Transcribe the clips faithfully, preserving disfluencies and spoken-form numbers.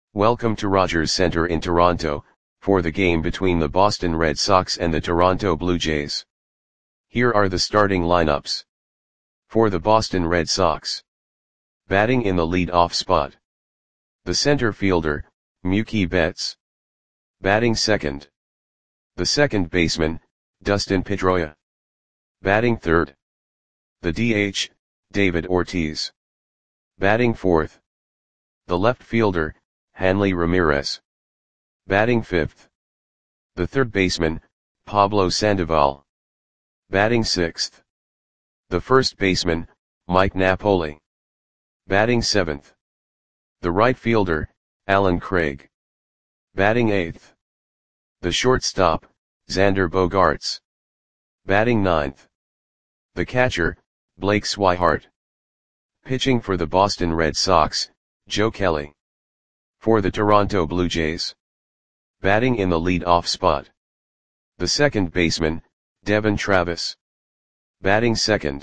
Welcome to Rogers Centre in Toronto, for the game between the Boston Red Sox and the Toronto Blue Jays. Here are the starting lineups. For the Boston Red Sox. Batting in the lead-off spot. The center fielder, Mookie Betts. Batting second. The second baseman, Dustin Pedroia. Batting third. The D H, David Ortiz. Batting fourth. The left fielder, Hanley Ramirez. Batting fifth. The third baseman, Pablo Sandoval. Batting sixth. The first baseman, Mike Napoli. Batting seventh. The right fielder, Alan Craig. Batting eighth. The shortstop, Xander Bogaerts. Batting ninth. The catcher, Blake Swihart. Pitching for the Boston Red Sox, Joe Kelly. For the Toronto Blue Jays. Batting in the lead-off spot. The second baseman, Devon Travis. Batting second.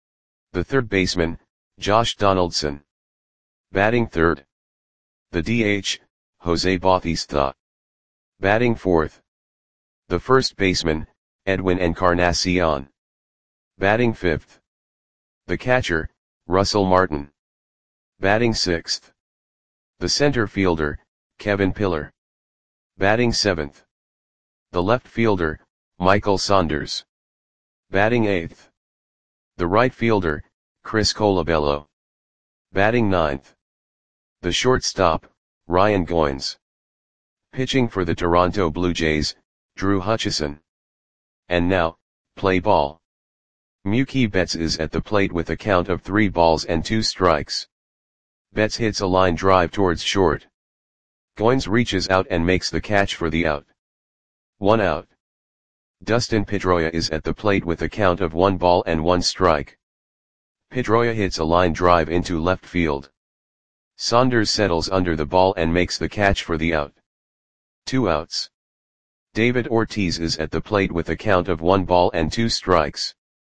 The third baseman, Josh Donaldson. Batting third. The D H, Jose Bautista. Batting fourth. The first baseman, Edwin Encarnacion. Batting fifth. The catcher, Russell Martin. Batting sixth. The center fielder, Kevin Pillar. Batting seventh. The left fielder, Michael Saunders. Batting eighth. The right fielder, Chris Colabello. Batting ninth. The shortstop, Ryan Goins. Pitching for the Toronto Blue Jays, Drew Hutchison. And now, play ball. Mookie Betts is at the plate with a count of three balls and two strikes. Betts hits a line drive towards short. Goins reaches out and makes the catch for the out. One out. Dustin Pedroia is at the plate with a count of one ball and one strike. Pedroia hits a line drive into left field. Saunders settles under the ball and makes the catch for the out. Two outs. David Ortiz is at the plate with a count of one ball and two strikes.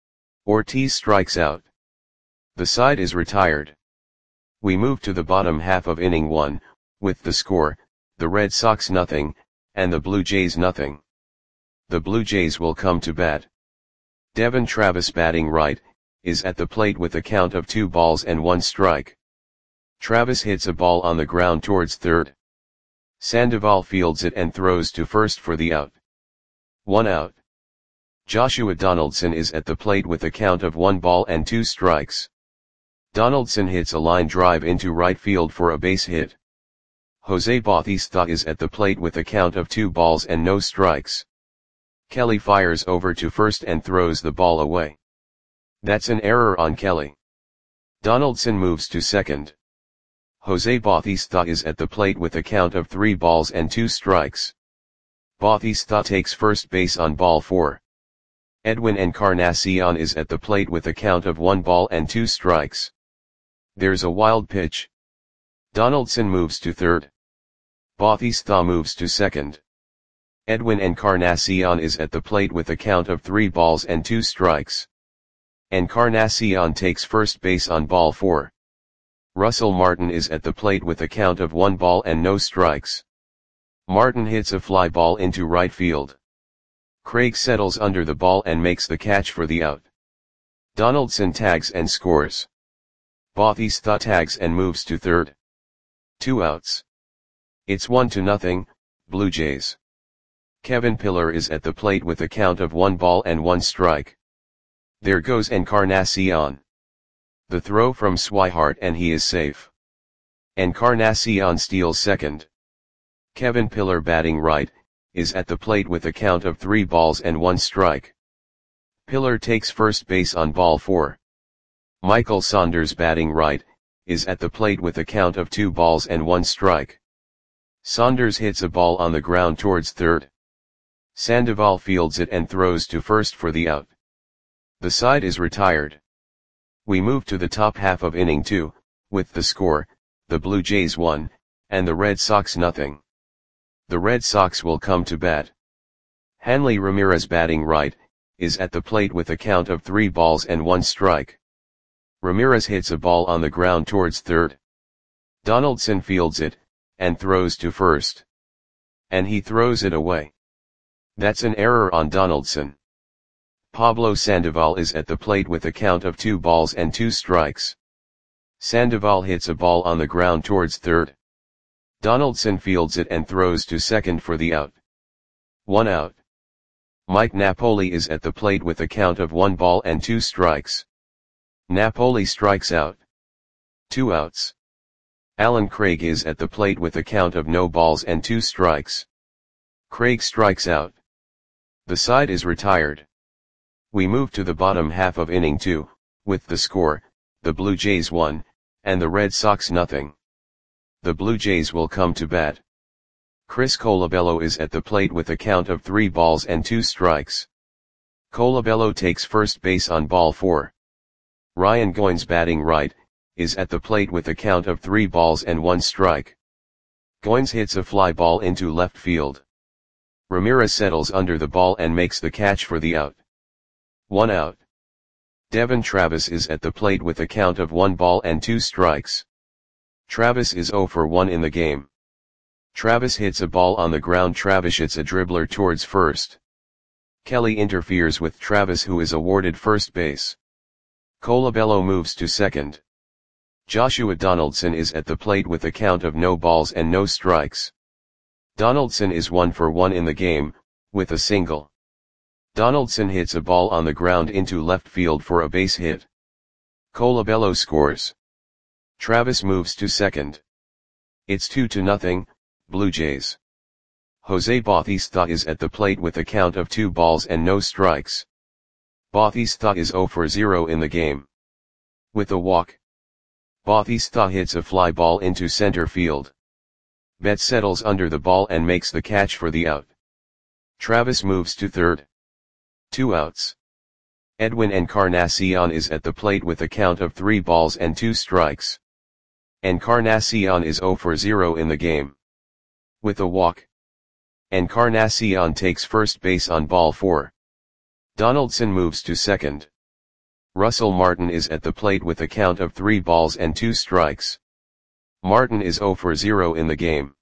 Ortiz strikes out. The side is retired. We move to the bottom half of inning one, with the score, the Red Sox nothing, and the Blue Jays nothing. The Blue Jays will come to bat. Devon Travis batting right, is at the plate with a count of two balls and one strike. Travis hits a ball on the ground towards third. Sandoval fields it and throws to first for the out. One out. Joshua Donaldson is at the plate with a count of one ball and two strikes. Donaldson hits a line drive into right field for a base hit. Jose Bautista is at the plate with a count of two balls and no strikes. Kelly fires over to first and throws the ball away. That's an error on Kelly. Donaldson moves to second. Jose Bautista is at the plate with a count of three balls and two strikes. Bautista takes first base on ball four. Edwin Encarnacion is at the plate with a count of one ball and two strikes. There's a wild pitch. Donaldson moves to third. Bautista moves to second. Edwin Encarnacion is at the plate with a count of three balls and two strikes. Encarnacion takes first base on ball four. Russell Martin is at the plate with a count of one ball and no strikes. Martin hits a fly ball into right field. Craig settles under the ball and makes the catch for the out. Donaldson tags and scores. Bautista tags and moves to third. Two outs. It's one to nothing, Blue Jays. Kevin Pillar is at the plate with a count of one ball and one strike. There goes Encarnacion. The throw from Swihart and he is safe. Encarnacion steals second. Kevin Pillar batting right, is at the plate with a count of three balls and one strike. Pillar takes first base on ball four. Michael Saunders batting right, is at the plate with a count of two balls and one strike. Saunders hits a ball on the ground towards third. Sandoval fields it and throws to first for the out. The side is retired. We move to the top half of inning two, with the score, the Blue Jays one, and the Red Sox nothing. The Red Sox will come to bat. Hanley Ramirez batting right, is at the plate with a count of three balls and one strike. Ramirez hits a ball on the ground towards third. Donaldson fields it, and throws to first. And he throws it away. That's an error on Donaldson. Pablo Sandoval is at the plate with a count of two balls and two strikes. Sandoval hits a ball on the ground towards third. Donaldson fields it and throws to second for the out. One out. Mike Napoli is at the plate with a count of one ball and two strikes. Napoli strikes out. Two outs. Alan Craig is at the plate with a count of no balls and two strikes. Craig strikes out. The side is retired. We move to the bottom half of inning two, with the score, the Blue Jays one, and the Red Sox nothing. The Blue Jays will come to bat. Chris Colabello is at the plate with a count of three balls and two strikes. Colabello takes first base on ball four. Ryan Goins, batting right, is at the plate with a count of three balls and one strike. Goins hits a fly ball into left field. Ramirez settles under the ball and makes the catch for the out. One out. Devon Travis is at the plate with a count of one ball and two strikes. Travis is zero for one in the game. Travis hits a ball on the ground. Travis hits a dribbler towards first. Kelly interferes with Travis, who is awarded first base. Colabello moves to second. Joshua Donaldson is at the plate with a count of no balls and no strikes. Donaldson is one for one in the game, with a single. Donaldson hits a ball on the ground into left field for a base hit. Colabello scores. Travis moves to second. It's two to nothing, Blue Jays. Jose Bautista is at the plate with a count of two balls and no strikes. Bautista is zero for zero in the game. With a walk. Bautista hits a fly ball into center field. Betts settles under the ball and makes the catch for the out. Travis moves to third. Two outs. Edwin Encarnacion is at the plate with a count of three balls and two strikes. Encarnacion is zero for zero in the game. With a walk. Encarnacion takes first base on ball four. Donaldson moves to second. Russell Martin is at the plate with a count of three balls and two strikes. Martin is zero for zero in the game.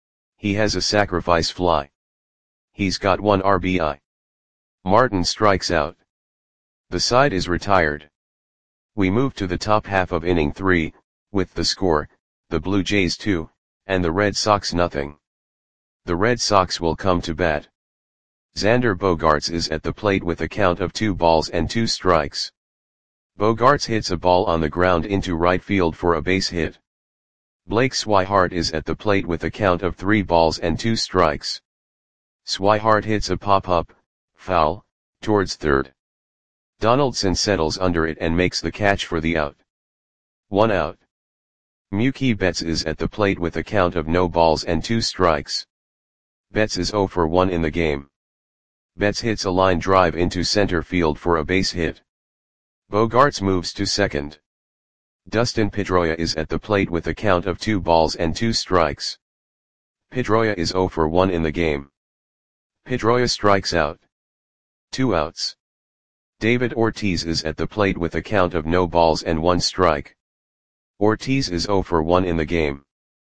He has a sacrifice fly. He's got one R B I. Martin strikes out. The side is retired. We move to the top half of inning three, with the score, the Blue Jays two, and the Red Sox nothing. The Red Sox will come to bat. Xander Bogaerts is at the plate with a count of two balls and two strikes. Bogaerts hits a ball on the ground into right field for a base hit. Blake Swihart is at the plate with a count of three balls and two strikes. Swihart hits a pop-up, foul, towards third. Donaldson settles under it and makes the catch for the out. One out. Mookie Betts is at the plate with a count of no balls and two strikes. Betts is zero for one in the game. Betts hits a line drive into center field for a base hit. Bogaerts moves to second. Dustin Pedroia is at the plate with a count of two balls and two strikes. Pedroia is zero for one in the game. Pedroia strikes out. Two outs. David Ortiz is at the plate with a count of no balls and one strike. Ortiz is zero for one in the game.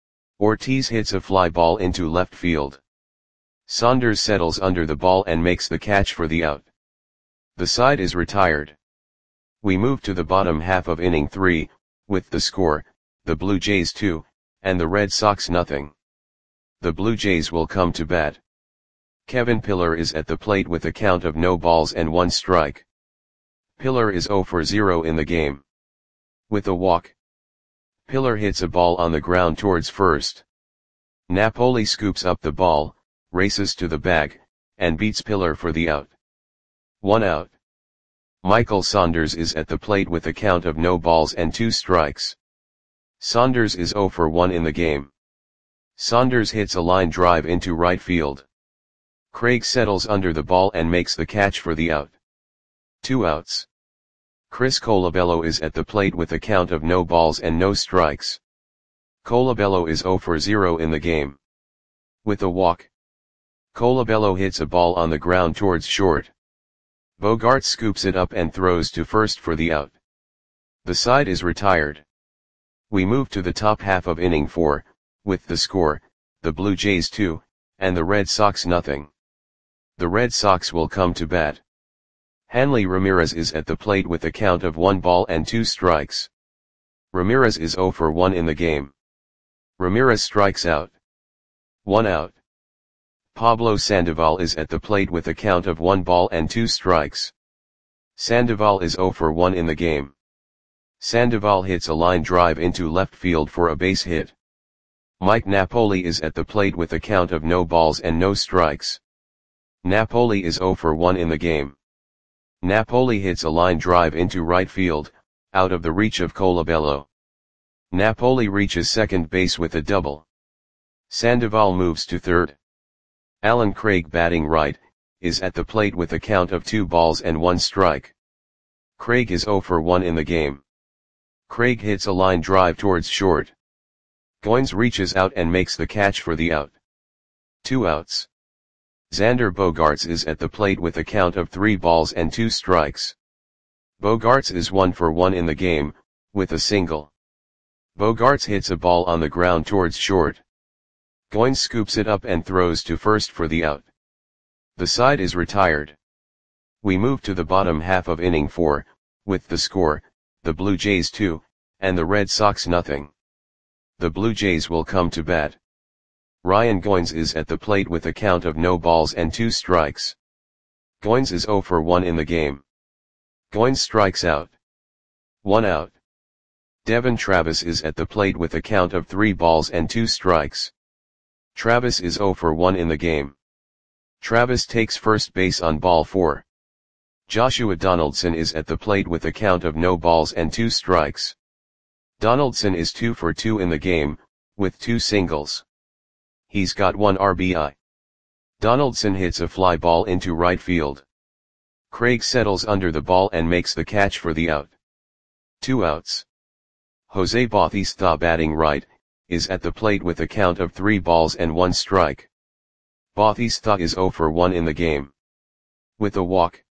Ortiz hits a fly ball into left field. Saunders settles under the ball and makes the catch for the out. The side is retired. We move to the bottom half of inning three, with the score, the Blue Jays two, and the Red Sox nothing. The Blue Jays will come to bat. Kevin Pillar is at the plate with a count of no balls and one strike. Pillar is zero for zero in the game. With a walk. Pillar hits a ball on the ground towards first. Napoli scoops up the ball, races to the bag, and beats Pillar for the out. One out. Michael Saunders is at the plate with a count of no balls and two strikes. Saunders is zero for one in the game. Saunders hits a line drive into right field. Craig settles under the ball and makes the catch for the out. Two outs. Chris Colabello is at the plate with a count of no balls and no strikes. Colabello is zero for zero in the game. With a walk. Colabello hits a ball on the ground towards short. Bogaerts scoops it up and throws to first for the out. The side is retired. We move to the top half of inning four, with the score, the Blue Jays two, and the Red Sox nothing. The Red Sox will come to bat. Hanley Ramirez is at the plate with a count of one ball and two strikes. Ramirez is zero for one in the game. Ramirez strikes out. One out. Pablo Sandoval is at the plate with a count of one ball and two strikes. Sandoval is zero for one in the game. Sandoval hits a line drive into left field for a base hit. Mike Napoli is at the plate with a count of no balls and no strikes. Napoli is zero for one in the game. Napoli hits a line drive into right field, out of the reach of Colabello. Napoli reaches second base with a double. Sandoval moves to third. Alan Craig, batting right, is at the plate with a count of two balls and one strike. Craig is zero for one in the game. Craig hits a line drive towards short. Goins reaches out and makes the catch for the out. Two outs. Xander Bogaerts is at the plate with a count of three balls and two strikes. Bogaerts is one for one in the game, with a single. Bogaerts hits a ball on the ground towards short. Goins scoops it up and throws to first for the out. The side is retired. We move to the bottom half of inning four, with the score, the Blue Jays two, and the Red Sox nothing. The Blue Jays will come to bat. Ryan Goins is at the plate with a count of no balls and two strikes. Goins is zero for one in the game. Goins strikes out. One out. Devon Travis is at the plate with a count of three balls and two strikes. Travis is zero for one in the game. Travis takes first base on ball four. Joshua Donaldson is at the plate with a count of no balls and two strikes. Donaldson is two for two in the game, with two singles. He's got one R B I. Donaldson hits a fly ball into right field. Craig settles under the ball and makes the catch for the out. Two outs. Jose Bautista, batting right, is at the plate with a count of three balls and one strike. Bautista is zero for one in the game. With a walk.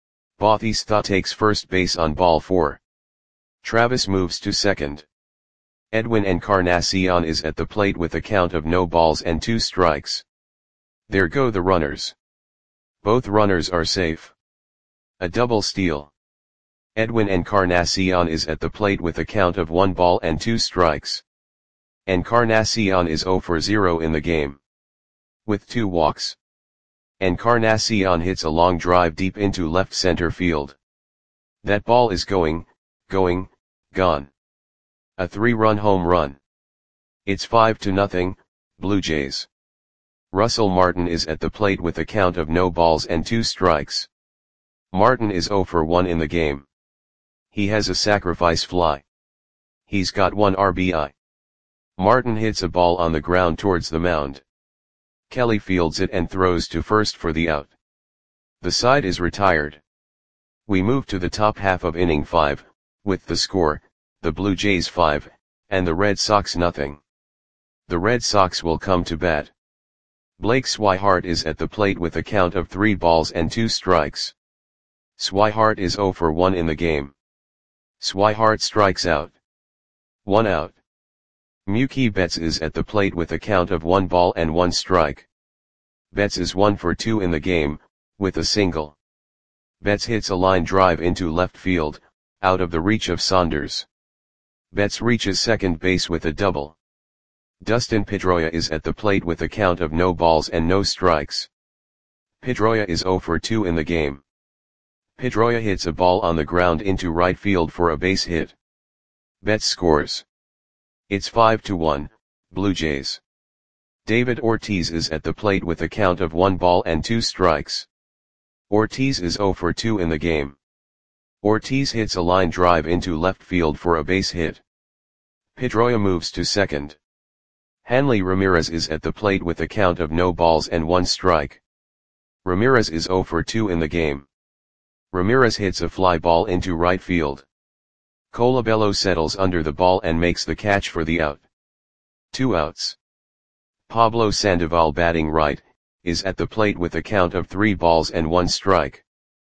Bautista takes first base on ball four. Travis moves to second. Edwin Encarnacion is at the plate with a count of no balls and two strikes. There go the runners. Both runners are safe. A double steal. Edwin Encarnacion is at the plate with a count of one ball and two strikes. Encarnacion is zero for zero in the game. With two walks. Encarnacion hits a long drive deep into left center field. That ball is going, going, gone. A three-run home run. It's five to nothing, Blue Jays. Russell Martin is at the plate with a count of no balls and two strikes. Martin is zero for one in the game. He has a sacrifice fly. He's got one R B I. Martin hits a ball on the ground towards the mound. Kelly fields it and throws to first for the out. The side is retired. We move to the top half of inning five, with the score, the Blue Jays five, and the Red Sox nothing. The Red Sox will come to bat. Blake Swihart is at the plate with a count of three balls and two strikes. Swihart is zero for one in the game. Swihart strikes out. One out. Mookie Betts is at the plate with a count of one ball and one strike. Betts is one for two in the game, with a single. Betts hits a line drive into left field, out of the reach of Saunders. Betts reaches second base with a double. Dustin Pedroia is at the plate with a count of no balls and no strikes. Pedroia is zero for two in the game. Pedroia hits a ball on the ground into right field for a base hit. Betts scores. It's five to one, Blue Jays. David Ortiz is at the plate with a count of one ball and two strikes. Ortiz is zero for two in the game. Ortiz hits a line drive into left field for a base hit. Pedroia moves to second. Hanley Ramirez is at the plate with a count of no balls and one strike. Ramirez is zero for two in the game. Ramirez hits a fly ball into right field. Colabello settles under the ball and makes the catch for the out. Two outs. Pablo Sandoval, batting right, is at the plate with a count of three balls and one strike.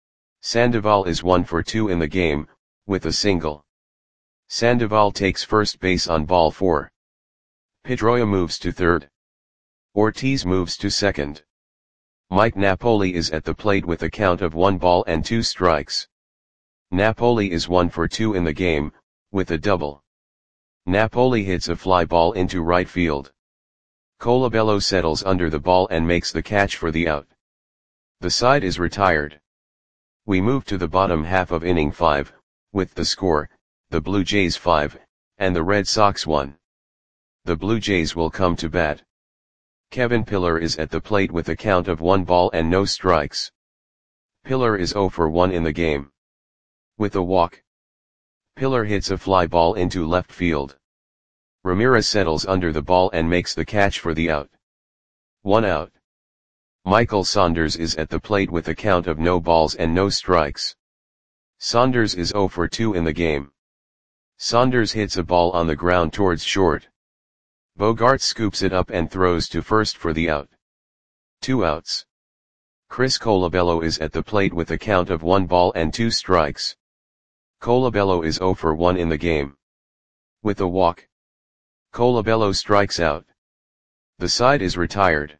Sandoval is one for two in the game, with a single. Sandoval takes first base on ball four. Pedroia moves to third. Ortiz moves to second. Mike Napoli is at the plate with a count of one ball and two strikes. Napoli is one for two in the game, with a double. Napoli hits a fly ball into right field. Colabello settles under the ball and makes the catch for the out. The side is retired. We move to the bottom half of inning five, with the score, the Blue Jays five, and the Red Sox one. The Blue Jays will come to bat. Kevin Pillar is at the plate with a count of one ball and no strikes. Pillar is zero for one in the game. With a walk, Pillar hits a fly ball into left field. Ramirez settles under the ball and makes the catch for the out. One out. Michael Saunders is at the plate with a count of no balls and no strikes. Saunders is zero for two in the game. Saunders hits a ball on the ground towards short. Bogaerts scoops it up and throws to first for the out. Two outs. Chris Colabello is at the plate with a count of one ball and two strikes. Colabello is zero for one in the game. With a walk, Colabello strikes out. The side is retired.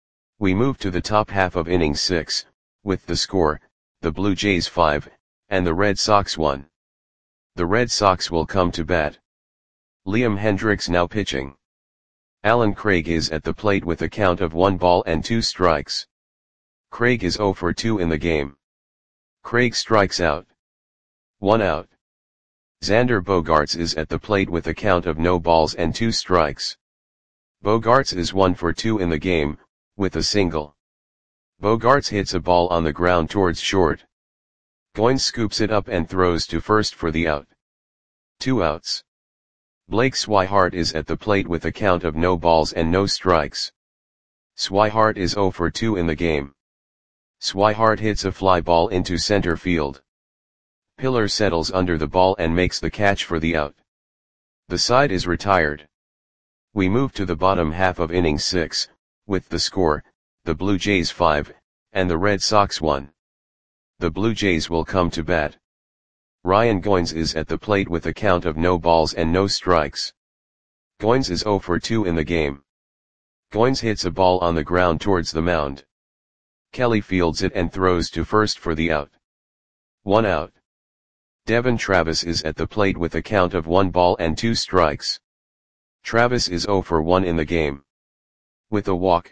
We move to the top half of inning six, with the score, the Blue Jays five, and the Red Sox one. The Red Sox will come to bat. Liam Hendriks now pitching. Alan Craig is at the plate with a count of one ball and two strikes. Craig is zero for two in the game. Craig strikes out. One out. Xander Bogaerts is at the plate with a count of no balls and two strikes. Bogaerts is one for two in the game, with a single. Bogaerts hits a ball on the ground towards short. Goins scoops it up and throws to first for the out. Two outs. Blake Swihart is at the plate with a count of no balls and no strikes. Swihart is zero for two in the game. Swihart hits a fly ball into center field. Pillar settles under the ball and makes the catch for the out. The side is retired. We move to the bottom half of inning six, with the score, the Blue Jays five, and the Red Sox one. The Blue Jays will come to bat. Ryan Goins is at the plate with a count of no balls and no strikes. Goins is zero for two in the game. Goins hits a ball on the ground towards the mound. Kelly fields it and throws to first for the out. One out. Devon Travis is at the plate with a count of one ball and two strikes. Travis is zero for one in the game. With a walk,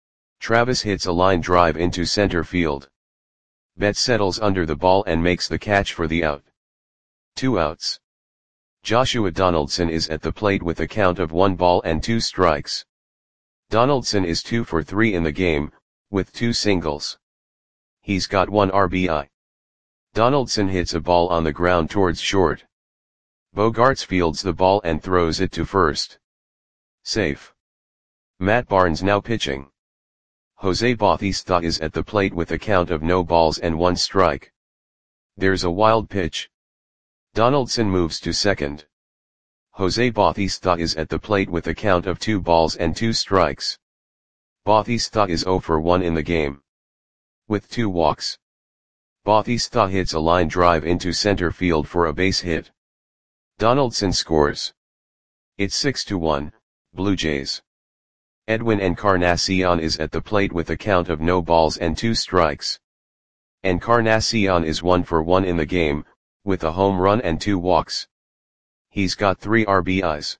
Travis hits a line drive into center field. Betts settles under the ball and makes the catch for the out. Two outs. Joshua Donaldson is at the plate with a count of one ball and two strikes. Donaldson is two for three in the game, with two singles. He's got one R B I. Donaldson hits a ball on the ground towards short. Bogaerts fields the ball and throws it to first. Safe. Matt Barnes now pitching. Jose Bautista is at the plate with a count of no balls and one strike. There's a wild pitch. Donaldson moves to second. Jose Bautista is at the plate with a count of two balls and two strikes. Bautista is zero for one in the game. With two walks, Bautista hits a line drive into center field for a base hit. Donaldson scores. It's six to one, Blue Jays. Edwin Encarnacion is at the plate with a count of no balls and two strikes. Encarnacion is one for one in the game, with a home run and two walks. He's got three R B Is.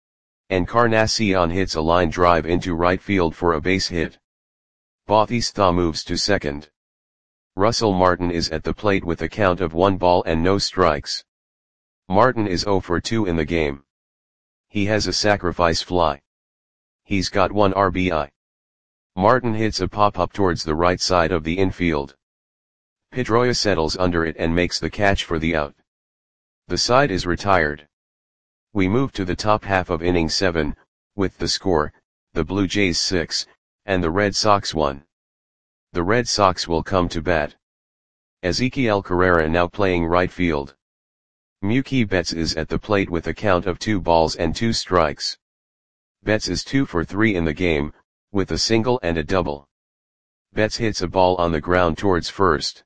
Encarnacion hits a line drive into right field for a base hit. Bautista moves to second. Russell Martin is at the plate with a count of one ball and no strikes. Martin is zero for two in the game. He has a sacrifice fly. He's got one R B I. Martin hits a pop-up towards the right side of the infield. Pedroia settles under it and makes the catch for the out. The side is retired. We move to the top half of inning seven, with the score, the Blue Jays six, and the Red Sox one. The Red Sox will come to bat. Ezequiel Carrera now playing right field. Mookie Betts is at the plate with a count of two balls and two strikes. Betts is two for three in the game, with a single and a double. Betts hits a ball on the ground towards first.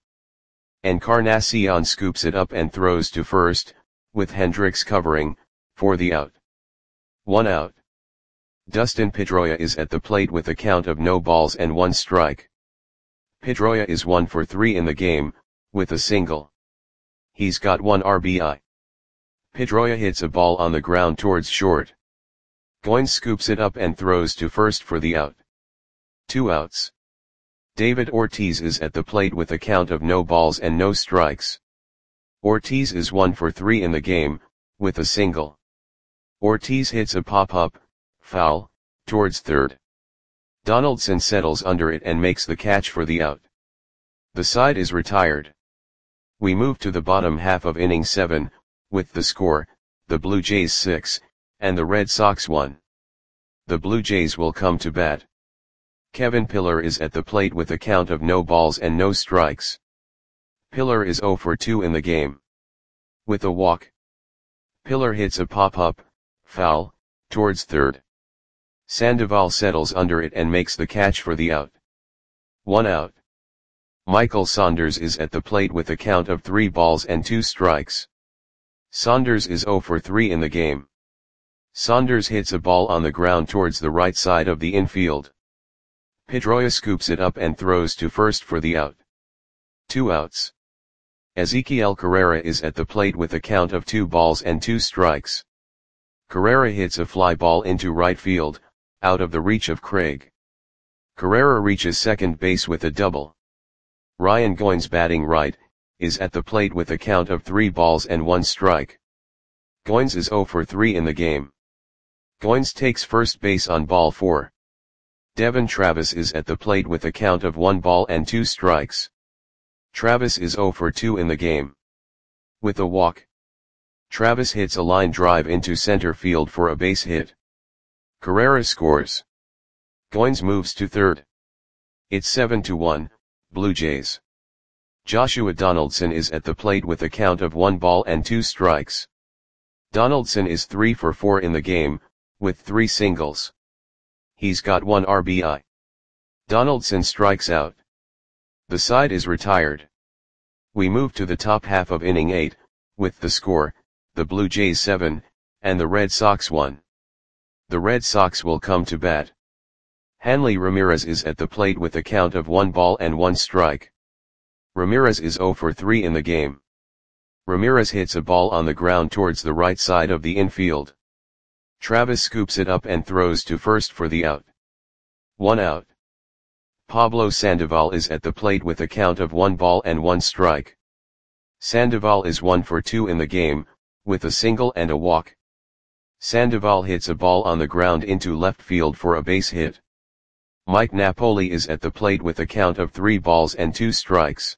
Encarnacion scoops it up and throws to first, with Hendriks covering, for the out. One out. Dustin Pedroia is at the plate with a count of no balls and one strike. Pedroia is one for three in the game, with a single. He's got one R B I. Pedroia hits a ball on the ground towards short. Goins scoops it up and throws to first for the out. Two outs. David Ortiz is at the plate with a count of no balls and no strikes. Ortiz is one for three in the game, with a single. Ortiz hits a pop-up, foul, towards third. Donaldson settles under it and makes the catch for the out. The side is retired. We move to the bottom half of inning seven, with the score, the Blue Jays six, and the Red Sox one. The Blue Jays will come to bat. Kevin Pillar is at the plate with a count of no balls and no strikes. Pillar is zero for two in the game. With a walk. Pillar hits a pop-up, foul, towards third. Sandoval settles under it and makes the catch for the out. One out. Michael Saunders is at the plate with a count of three balls and two strikes. Saunders is zero for three in the game. Saunders hits a ball on the ground towards the right side of the infield. Pedroia scoops it up and throws to first for the out. Two outs. Ezequiel Carrera is at the plate with a count of two balls and two strikes. Carrera hits a fly ball into right field, out of the reach of Craig. Carrera reaches second base with a double. Ryan Goins, batting right, is at the plate with a count of three balls and one strike. Goins is zero for three in the game. Goins takes first base on ball four. Devon Travis is at the plate with a count of one ball and two strikes. Travis is zero for two in the game. With a walk. Travis hits a line drive into center field for a base hit. Carrera scores. Goins moves to third. It's seven to one, Blue Jays. Joshua Donaldson is at the plate with a count of one ball and two strikes. Donaldson is three for four in the game, with three singles. He's got one R B I. Donaldson strikes out. The side is retired. We move to the top half of inning eight, with the score, the Blue Jays seven, and the Red Sox one. The Red Sox will come to bat. Hanley Ramirez is at the plate with a count of one ball and one strike. Ramirez is zero for three in the game. Ramirez hits a ball on the ground towards the right side of the infield. Travis scoops it up and throws to first for the out. One out. Pablo Sandoval is at the plate with a count of one ball and one strike. Sandoval is one for two in the game, with a single and a walk. Sandoval hits a ball on the ground into left field for a base hit. Mike Napoli is at the plate with a count of three balls and two strikes.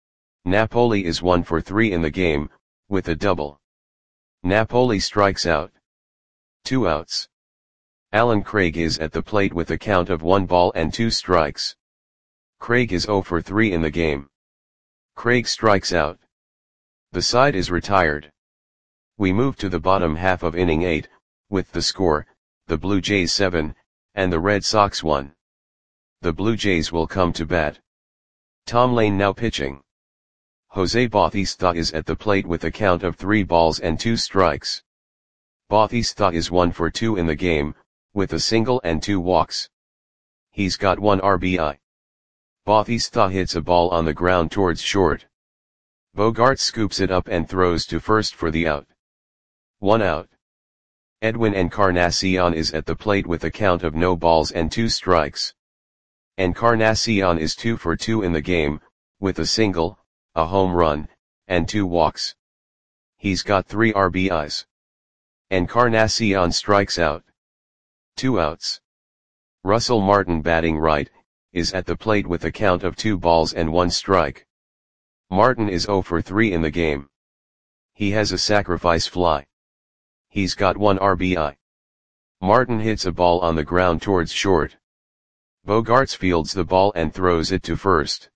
Napoli is one for three in the game, with a double. Napoli strikes out. Two outs. Alan Craig is at the plate with a count of one ball and two strikes. Craig is zero for three in the game. Craig strikes out. The side is retired. We move to the bottom half of inning eight, with the score, the Blue Jays seven, and the Red Sox one. The Blue Jays will come to bat. Tom Lane now pitching. Jose Bautista is at the plate with a count of three balls and two strikes. Bautista is one for two in the game, with a single and two walks. He's got one R B I. Bautista hits a ball on the ground towards short. Bogaerts scoops it up and throws to first for the out. One out. Edwin Encarnacion is at the plate with a count of no balls and two strikes. Encarnacion is two for two in the game, with a single, a home run, and two walks. He's got three R B Is. Encarnacion strikes out. Two outs. Russell Martin, batting right, is at the plate with a count of two balls and one strike. Martin is zero for three in the game. He has a sacrifice fly. He's got one R B I. Martin hits a ball on the ground towards short. Bogaerts fields the ball and throws it to first.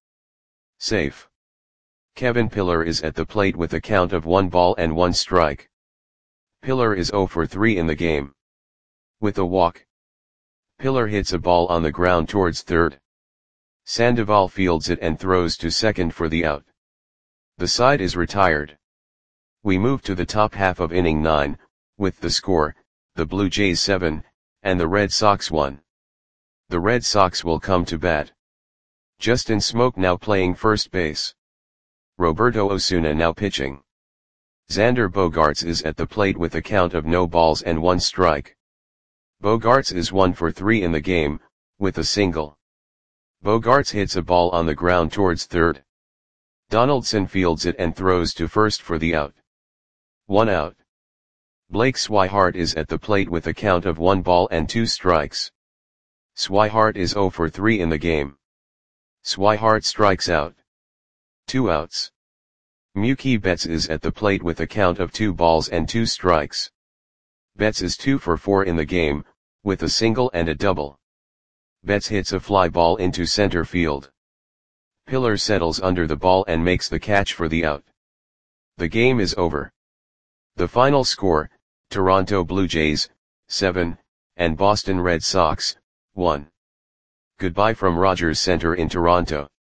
Safe. Kevin Pillar is at the plate with a count of one ball and one strike. Pillar is zero for three in the game. With a walk. Pillar hits a ball on the ground towards third. Sandoval fields it and throws to second for the out. The side is retired. We move to the top half of inning nine, with the score, the Blue Jays seven, and the Red Sox won. The Red Sox will come to bat. Justin Smoke now playing first base. Roberto Osuna now pitching. Xander Bogaerts is at the plate with a count of no balls and one strike. Bogaerts is one for three in the game, with a single. Bogaerts hits a ball on the ground towards third. Donaldson fields it and throws to first for the out. One out. Blake Swihart is at the plate with a count of one ball and two strikes. Swihart is zero for three in the game. Swihart strikes out. Two outs. Mookie Betts is at the plate with a count of two balls and two strikes. Betts is two for four in the game, with a single and a double. Betts hits a fly ball into center field. Pillar settles under the ball and makes the catch for the out. The game is over. The final score, Toronto Blue Jays, seven, and Boston Red Sox, one. Goodbye from Rogers Center in Toronto.